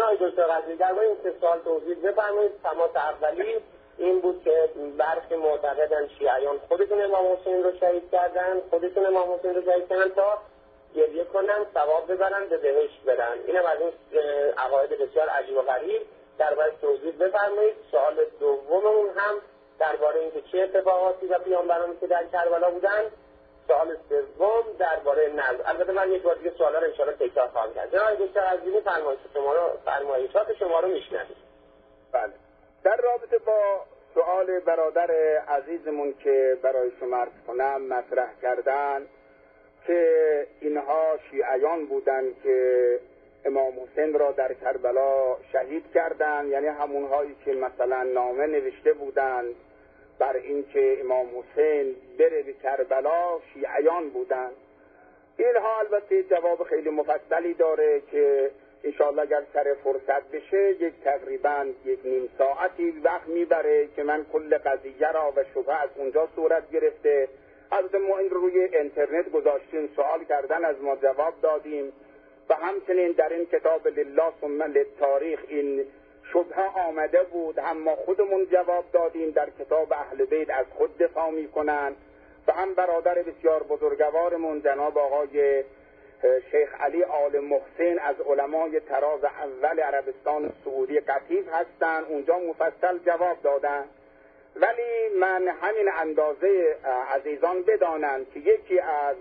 آقای دکتر عزیز در مورد این سه سوال توضیح بفرمایید. تماس اولی این بود که برخی معتقدن شیعیان خودشون امام حسین رو شهید کردن، تا گریه کنن، ثواب ببرن، به بهشت برن. اینم از این عقاید بسیار عجیب و غریب درباره توضیح بفرمایید. سوال دوممون هم درباره اینکه چه اتفاقاتی و پیامبرانی که در کربلا بودن. سوال سوم درباره نذر. البته من یک بار دیگه سوالا رو ان شاءالله تکرار خواهم کرد. جناب دکتر عزیزی فرمایشات شما رو میشنوید. بله. در رابطه با سوال برادر عزیزمون که برای شما عرض کنم مطرح کردن که اینها شیعیان بودن که امام حسین را در کربلا شهید کردند، یعنی همونهایی که مثلا نامه نوشته بودند بر اینکه امام حسین بره به کربلا شیعیان بودند. اینها البته جواب خیلی مفصلی داره که انشاءالله اگر سر فرصت بشه تقریبا یک نیم ساعتی وقت میبره که من کل قضیه را و شبهه از اونجا صورت گرفته. البته ما این رو روی اینترنت گذاشتیم، سوال کردن از ما جواب دادیم و همچنین در این کتاب لله ثم للتاریخ این شبهه آمده بود، هم ما خودمون جواب دادیم. در کتاب اهل بیت از خود دفاع میکنن و هم برادر بسیار بزرگوارمون جناب آقای شیخ علی آل محسن از علمای طراز اول عربستان سعودی قطیف هستن، اونجا مفصل جواب دادن. ولی من همین اندازه عزیزان بدانند که یکی از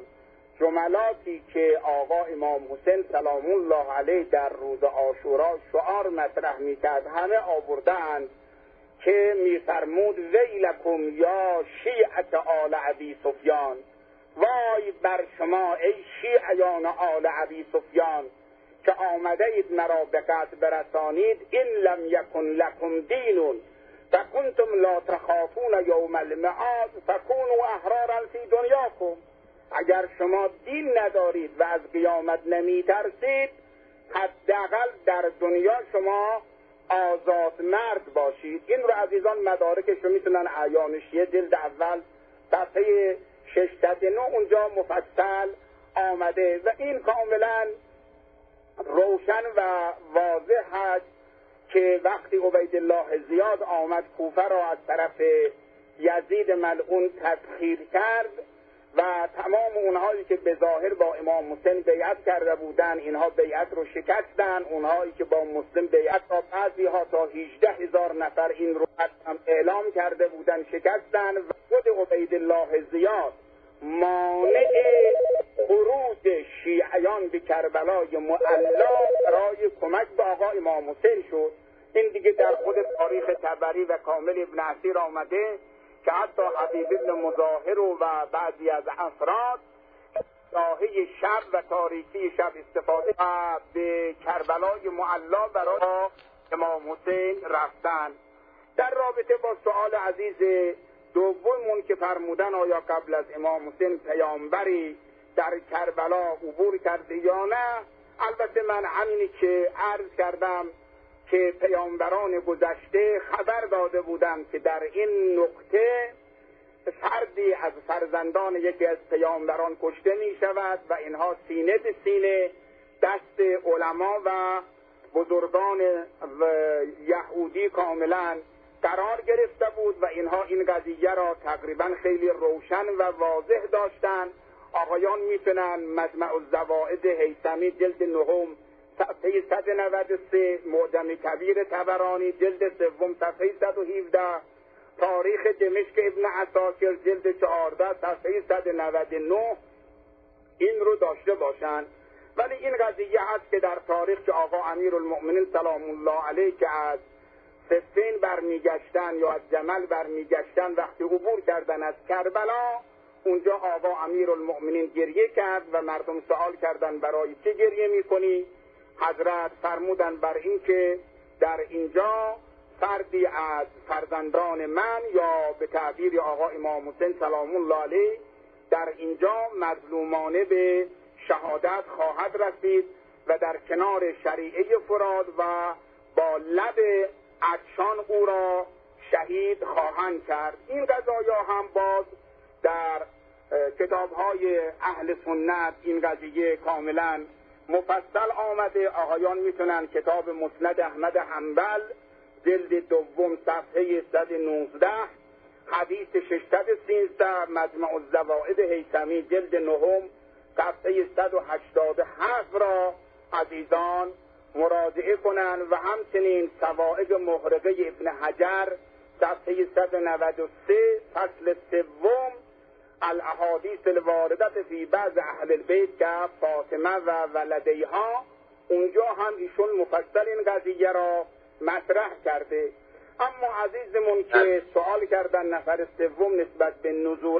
جملاتی که آقا امام حسین سلام الله علیه در روز عاشورا شعار مطرح میکرد همه آوردند که میفرمود ویلکم یا شیعت آل ابی سفیان، وای بر شما ای شیعیان آل ابی سفیان که آمده اید مرا به قتل برسانید. این لم یکن لکم دینون فکنتم لا تخافون یوم المعاد فکونوا احرارا فی دنیاکم. اگر شما دین ندارید و از قیامت نمی ترسید، حداقل در دنیا شما آزاد مرد باشید. این رو عزیزان مدارکش رو میتونن اعیان شیعه جلد اول صفحه 609 اونجا مفصل آمده و این کاملا روشن و واضح هست که وقتی عبیدالله زیاد آمد کوفه را از طرف یزید ملعون تسخیر کرد و تمام اونهایی که به ظاهر با امام حسین بیعت کرده بودن اینها بیعت رو شکستن، اونهایی که با مسلم بیعت را بعضی ها تا 18,000 نفر این رو هم اعلام کرده بودن شکستن و خود عبیدالله زیاد مانع خروج شیعیان به کربلای معلا برای کمک به آقا امام حسین شد. این دیگه در خود تاریخ طبری و کامل ابن اسیر آمده که حتی حبیب ابن مظاهر و بعضی از افراد ساحه شب و تاریکی شب استفاده و به کربلای معلا برای امام حسین رفتن. در رابطه با سؤال عزیز دوممون که فرمودن آیا قبل از امام حسین پیامبری در کربلا عبور کرده یا نه، البته من همینی که عرض کردم که پیامبران گذشته خبر داده بودند که در این نقطه فردی از فرزندان یکی از پیامبران کشته می شود و اینها سینه به سینه دست علما و بزرگان یهودی کاملا قرار گرفته بود و اینها این قضیه را تقریبا خیلی روشن و واضح داشتند. آقایان میتونن مجمع الزوائد هیثمی جلد 9 صفحه 193، معجم کبیر طبرانی جلد 3 صفحه 117، تاریخ دمشق ابن عساکر جلد 14 صفحه 199 این رو داشته باشند. ولی این قضیه هست که در تاریخ که آقا امیرالمؤمنین سلام الله علیه که از صفین برمیگشتن یا از جمل برمیگشتن، وقتی عبور کردن از کربلا، اونجا آقا امیرالمؤمنین گریه کرد و مردم سوال کردن برای چه گریه میکنی؟ حضرت فرمودن بر این که در اینجا فردی از فرزندان من یا به تعبیر آقا امام حسین سلام الله علیه در اینجا مظلومانه به شهادت خواهد رسید و در کنار شریعه فراد و با لب عطشان او را شهید خواهند کرد. این قضایا هم باز در کتاب‌های اهل سنت این قضیه کاملا مفصل آمده. آقایان میتونن کتاب مسند احمد حنبل جلد دوم صفحه 119، حدیث 613، مجمع الزوائد هیثمی جلد نهم صفحه 187 را عزیزان مراجعه کنند و همچنین سوائق محرقه ابن حجر صفحه 193 فصل سوم الاحادیث الواردت فی بعض اهل البیت که فاطمه و ولدیها، اونجا هم ایشون مفصل این قضیه را مطرح کرده. اما عزیزمون که سوال کردن نفر سوم نسبت به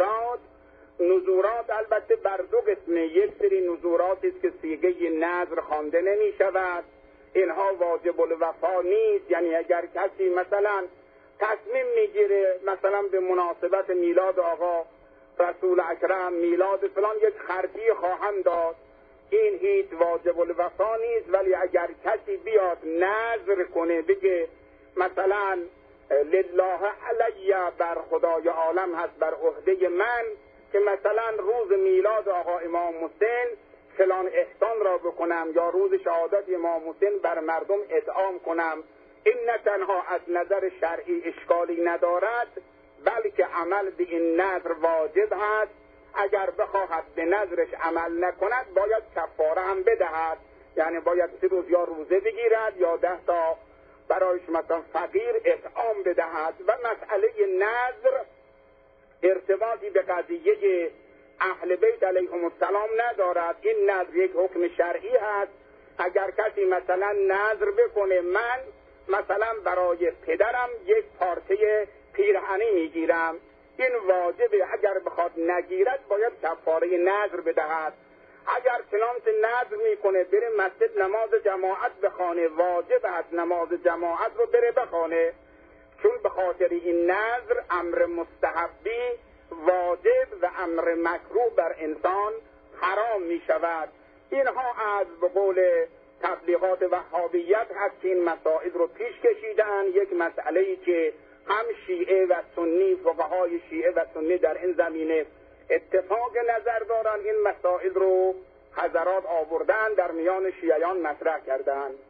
نذورات البته بر دو قسمه. یک سری نذورات است که صیغه نذر خوانده نمی شود، اینها واجب الوفا نیست. یعنی اگر کسی مثلا تصمیم میگیره مثلا به مناسبت میلاد آقا رسول اکرم، میلاد فلان، یک خرجی خواهم داد، این هیچ واجب الوفا نیست. ولی اگر کسی بیاد نذر کنه بگه مثلا لله علی، بر خدای عالم هست بر عهده من که مثلا روز میلاد آقا امام حسین فلان احسان را بکنم یا روز شهادت امام حسین بر مردم اطعام کنم، این نه تنها از نظر شرعی اشکالی ندارد بلکه عمل به این نذر واجب هست. اگر بخواهد به نذرش عمل نکند باید کفاره هم بدهد، یعنی باید 3 روز یا روزه بگیرد یا 10 تا برایش مثلا فقیر اطعام بدهد. و مسئله نذر ارتباطی به قضیه اهل بیت علیهم السلام ندارد. این نذر یک حکم شرعی هست. اگر کسی مثلا نذر بکنه من مثلا برای پدرم یک پارچه پیرهنی میگیرم، این واجبه. اگر بخواد نگیرد باید کفاره نذر بدهد. اگر چنانچه نذر میکنه بره مسجد نماز جماعت بخوانه، واجب است نماز جماعت رو بره بخوانه، چون به خاطر این نذر امر مستحبی واجب و امر مکروه بر انسان حرام می شود. اینها از به قول تبلیغات وهابیت هست که این مسائل رو پیش کشیدن. یک مسئله‌ای که هم شیعه و سنی، فقهای شیعه و سنی در این زمینه اتفاق نظر دارن، این مسائل رو حضرات آوردن در میان شیعیان مطرح کردن.